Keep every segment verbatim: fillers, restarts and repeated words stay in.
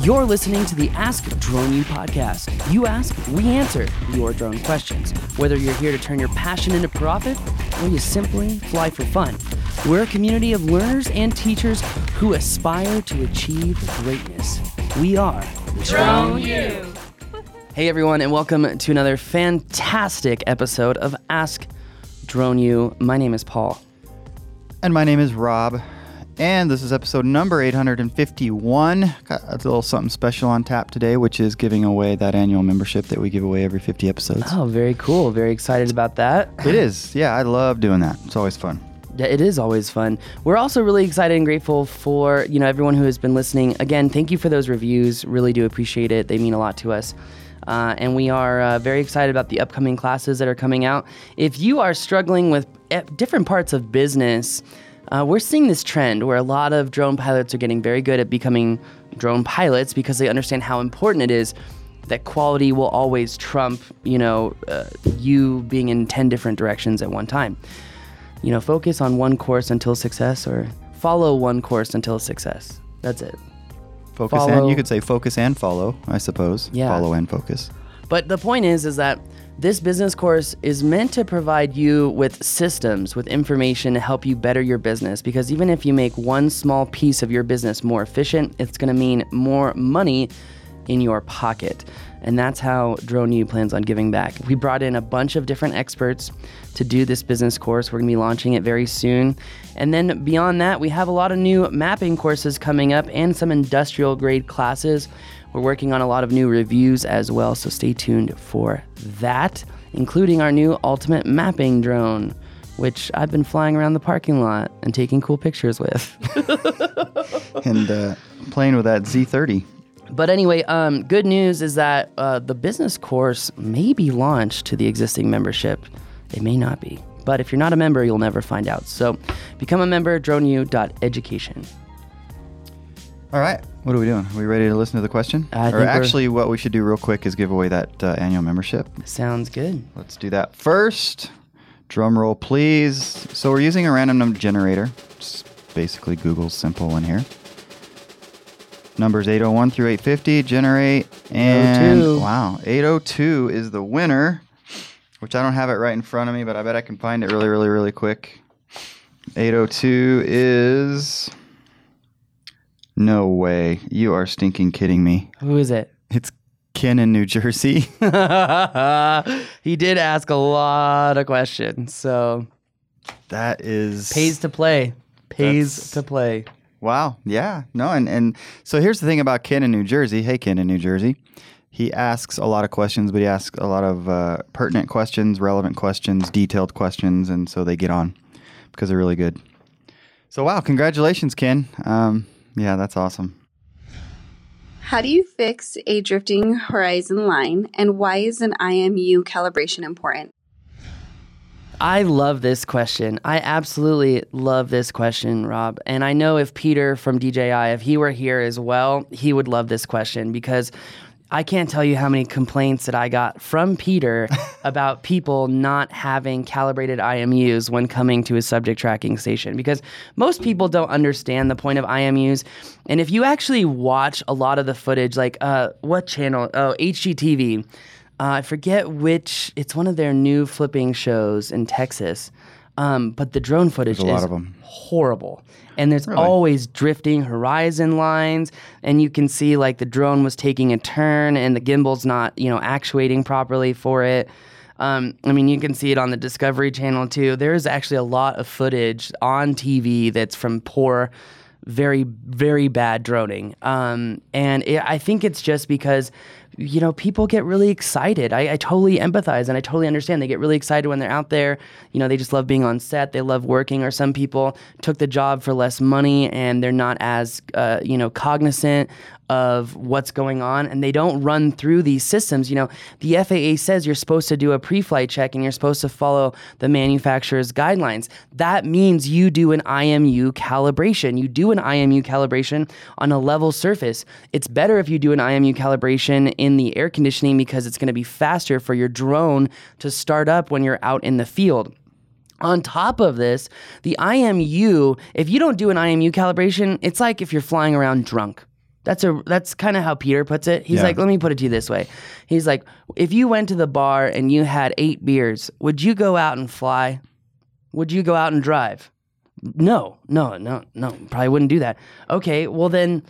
You're listening to the Ask Drone U podcast. You ask, we answer your drone questions. Whether you're here to turn your passion into profit or you simply fly for fun, we're a community of learners and teachers who aspire to achieve greatness. We are Drone U. Hey everyone, and welcome to another fantastic episode of Ask Drone U. My name is Paul. And my name is Rob. And this is episode number eight hundred fifty-one. Got a little something special on tap today, which is giving away that annual membership that we give away every fifty episodes. Oh, very cool. Very excited about that. It is. Yeah, I love doing that. It's always fun. Yeah, it is always fun. We're also really excited and grateful for, you know, everyone who has been listening. Again, thank you for those reviews. Really do appreciate it. They mean a lot to us. Uh, and we are uh, very excited about the upcoming classes that are coming out. If you are struggling with different parts of business, Uh, we're seeing this trend where a lot of drone pilots are getting very good at becoming drone pilots because they understand how important it is that quality will always trump, you know, uh, you being in ten different directions at one time. You know, focus on one course until success, or follow one course until success. That's it. Focus Follow. and, you could say focus and follow, I suppose. Yeah. Follow and focus. But the point is, is that this business course is meant to provide you with systems, with information to help you better your business. Because even if you make one small piece of your business more efficient, it's going to mean more money in your pocket. And that's how Drone U plans on giving back. We brought in a bunch of different experts to do this business course. We're going to be launching it very soon. And then beyond that, we have a lot of new mapping courses coming up and some industrial grade classes. We're working on a lot of new reviews as well, so stay tuned for that, including our new ultimate mapping drone, which I've been flying around the parking lot and taking cool pictures with. and uh, playing with that Z thirty. But anyway, um, good news is that uh, the business course may be launched to the existing membership. It may not be. But if you're not a member, you'll never find out. So become a member, drone u dot education. All right. What are we doing? Are we ready to listen to the question? I or think actually, what we should do real quick is give away that uh, annual membership. Sounds good. Let's do that first. Drum roll, please. So we're using a random number generator. It's basically Google's simple one here. Numbers eight oh one through eight fifty, generate, and eight oh two. Wow, eight oh two is the winner, which I don't have it right in front of me, but I bet I can find it really, really, really quick. eight oh two is... No way. You are stinking kidding me. Who is it? It's Ken in New Jersey. He did ask a lot of questions, so That is... pays to play. Pays That's- to play. Wow. Yeah. No, and, and so here's the thing about Ken in New Jersey. Hey, Ken in New Jersey. He asks a lot of questions, but he asks a lot of uh, pertinent questions, relevant questions, detailed questions, and so they get on because they're really good. So, wow. Congratulations, Ken. Um, yeah, that's awesome. How do you fix a drifting horizon line, and why is an I M U calibration important? I love this question. I absolutely love this question, Rob. And I know if Peter from D J I, if he were here as well, he would love this question, because I can't tell you how many complaints that I got from Peter about people not having calibrated I M Us when coming to a subject tracking station, because most people don't understand the point of I M Us. And if you actually watch a lot of the footage, like uh, what channel? Oh, H G T V. Uh, I forget which, it's one of their new flipping shows in Texas. Um, but the drone footage There's a lot is of them. horrible. And there's Really? always drifting horizon lines, and you can see like the drone was taking a turn and the gimbal's not, you know, actuating properly for it. Um, I mean, you can see it on the Discovery Channel too. There's actually a lot of footage on T V that's from poor, very, very bad droning. Um, and it, I think it's just because, you know, people get really excited. I, I totally empathize and I totally understand. They get really excited when they're out there. You know, they just love being on set. They love working. Or some people took the job for less money and they're not as, uh, you know, cognizant of what's going on, and they don't run through these systems. You know, the F A A says you're supposed to do a pre-flight check and you're supposed to follow the manufacturer's guidelines. That means you do an I M U calibration. You do an I M U calibration on a level surface. It's better if you do an I M U calibration in the air conditioning, because it's going to be faster for your drone to start up when you're out in the field. On top of this, the I M U, if you don't do an I M U calibration, it's like if you're flying around drunk. That's a that's kind of how Peter puts it. He's Yeah. like, let me put it to you this way. He's like, if you went to the bar and you had eight beers, would you go out and fly? Would you go out and drive? No, no, no, no. Probably wouldn't do that. Okay, well then,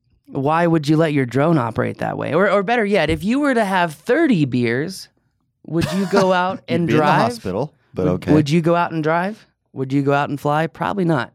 why would you let your drone operate that way? Or, or better yet, if you were to have thirty beers, would you go out and You'd be drive? in the hospital, but would, okay. Would you go out and drive? Would you go out and fly? Probably not.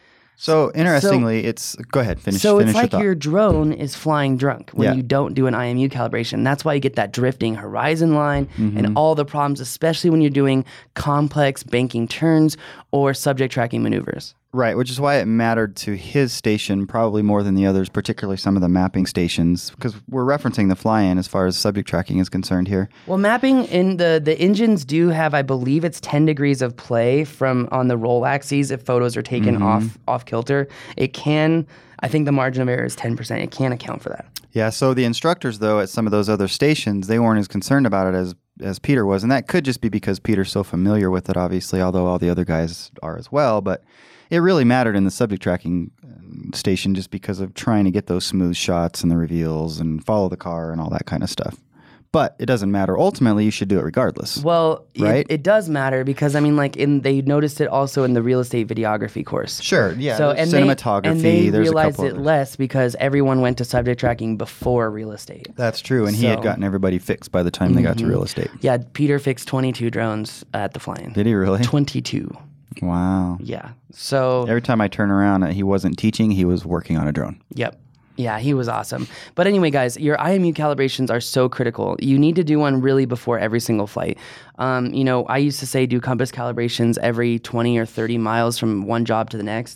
So interestingly, it's go ahead, finish. So finish it's like your, thought. your drone is flying drunk when Yeah. you don't do an I M U calibration. That's why you get that drifting horizon line Mm-hmm. and all the problems, especially when you're doing complex banking turns or subject tracking maneuvers. Right, which is why it mattered to his station probably more than the others, particularly some of the mapping stations, because we're referencing the fly-in as far as subject tracking is concerned here. Well, mapping in the the engines do have, I believe, it's ten degrees of play from on the roll axes if photos are taken Mm-hmm. off off kilter. It can, I think the margin of error is ten percent. It can account for that. Yeah, so the instructors, though, at some of those other stations, they weren't as concerned about it as as Peter was, and that could just be because Peter's so familiar with it, obviously, although all the other guys are as well, but it really mattered in the subject tracking um, station just because of trying to get those smooth shots and the reveals and follow the car and all that kind of stuff. But it doesn't matter. Ultimately, you should do it regardless. Well, Right? it, it does matter because I mean, like, in they noticed it also in the real estate videography course. Sure, yeah. So there's and cinematography. they, and they there's a realized couple it of- less because everyone went to subject tracking before real estate. That's true, and he had So- gotten everybody fixed by the time they got to real estate. Yeah, Peter fixed twenty-two drones at the fly-in. Did he really? twenty-two. Wow. Yeah. So Every time I turn around, uh, he wasn't teaching; he was working on a drone. Yep. Yeah, he was awesome. But anyway, guys, your I M U calibrations are so critical. You need to do one really before every single flight. Um, you know, I used to say do compass calibrations every twenty or thirty miles from one job to the next.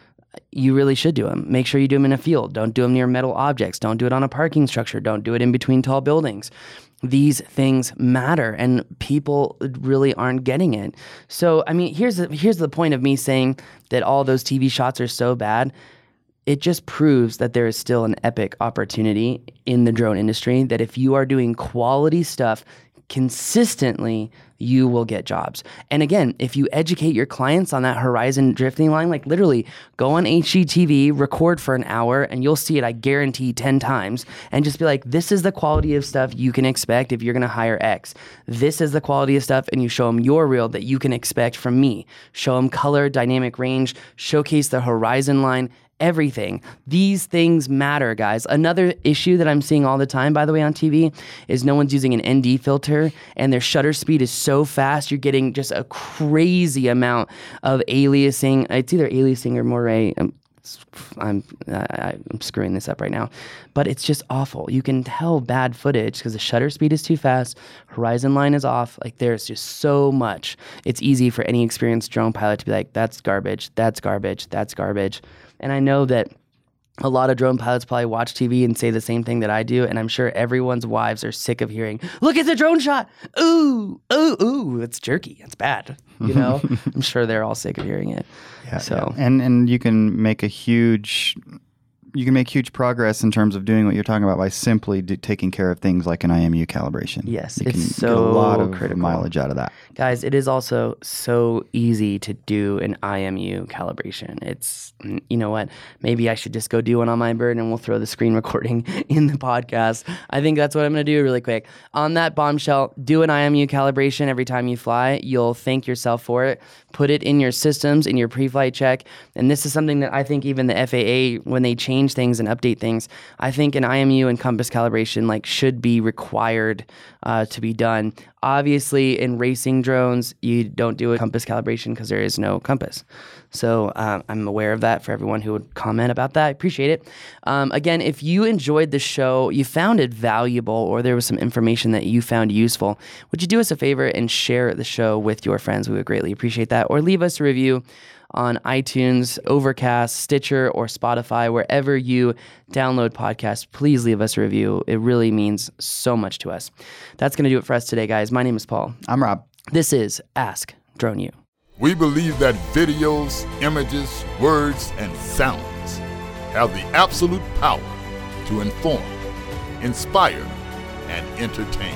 You really should do them. Make sure you do them in a field. Don't do them near metal objects. Don't do it on a parking structure. Don't do it in between tall buildings. These things matter, and people really aren't getting it. So, I mean, here's the, here's the point of me saying that all those T V shots are so bad. It just proves that there is still an epic opportunity in the drone industry, that if you are doing quality stuff consistently, you will get jobs. And again, if you educate your clients on that horizon drifting line, like literally go on H G T V, record for an hour, and you'll see it, I guarantee, ten times, and just be like, this is the quality of stuff you can expect if you're going to hire X. This is the quality of stuff, and you show them your reel that you can expect from me. Show them color, dynamic range, showcase the horizon line, everything. These things matter, guys. Another issue that I'm seeing all the time, by the way, on T V is no one's using an N D filter, and their shutter speed is so fast, you're getting just a crazy amount of aliasing. It's either aliasing or moire. I'm, I'm, I, I'm screwing this up right now, but it's just awful. You can tell bad footage because the shutter speed is too fast, horizon line is off. Like, there's just so much. It's easy for any experienced drone pilot to be like, that's garbage, that's garbage, that's garbage. And I know that a lot of drone pilots probably watch T V and say the same thing that I do, and I'm sure everyone's wives are sick of hearing, look at the drone shot, ooh, ooh, ooh, it's jerky, it's bad, you know? I'm sure they're all sick of hearing it. Yeah, So, yeah. and and you can make a huge you can make huge progress in terms of doing what you're talking about by simply do, taking care of things like an I M U calibration. Yes, you it's can so get a lot of critical. mileage out of that. guys, it is also so easy to do an I M U calibration. It's, you know what, maybe I should just go do one on my bird and we'll throw the screen recording in the podcast. I think that's what I'm going to do really quick. On that bombshell, do an I M U calibration every time you fly. You'll thank yourself for it. Put it in your systems, in your pre-flight check. And this is something that I think even the F A A, when they change things and update things, I think an I M U and compass calibration like should be required uh, to be done. Obviously, in racing drones, you don't do a compass calibration because there is no compass. So uh, I'm aware of that for everyone who would comment about that. I appreciate it. Um, again, if you enjoyed the show, you found it valuable, or there was some information that you found useful, would you do us a favor and share the show with your friends? We would greatly appreciate that. Or leave us a review on iTunes, Overcast, Stitcher, or Spotify, wherever you download podcasts. Please leave us a review. It really means so much to us. That's going to do it for us today, guys. My name is Paul. I'm Rob. This is Ask Drone U. We believe that videos, images, words, and sounds have the absolute power to inform, inspire, and entertain.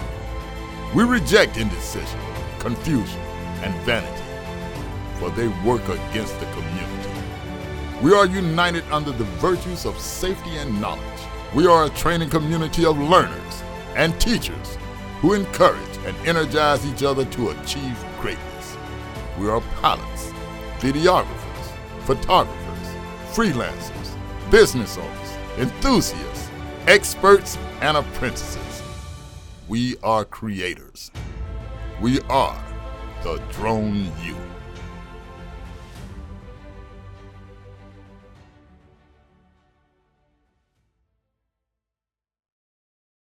We reject indecision, confusion, and vanity, for they work against the community. We are united under the virtues of safety and knowledge We are a training community of learners and teachers who encourage and energize each other to achieve greatness. We are pilots, videographers, photographers, freelancers, business owners, enthusiasts, experts, and apprentices. We are creators. We are the Drone U.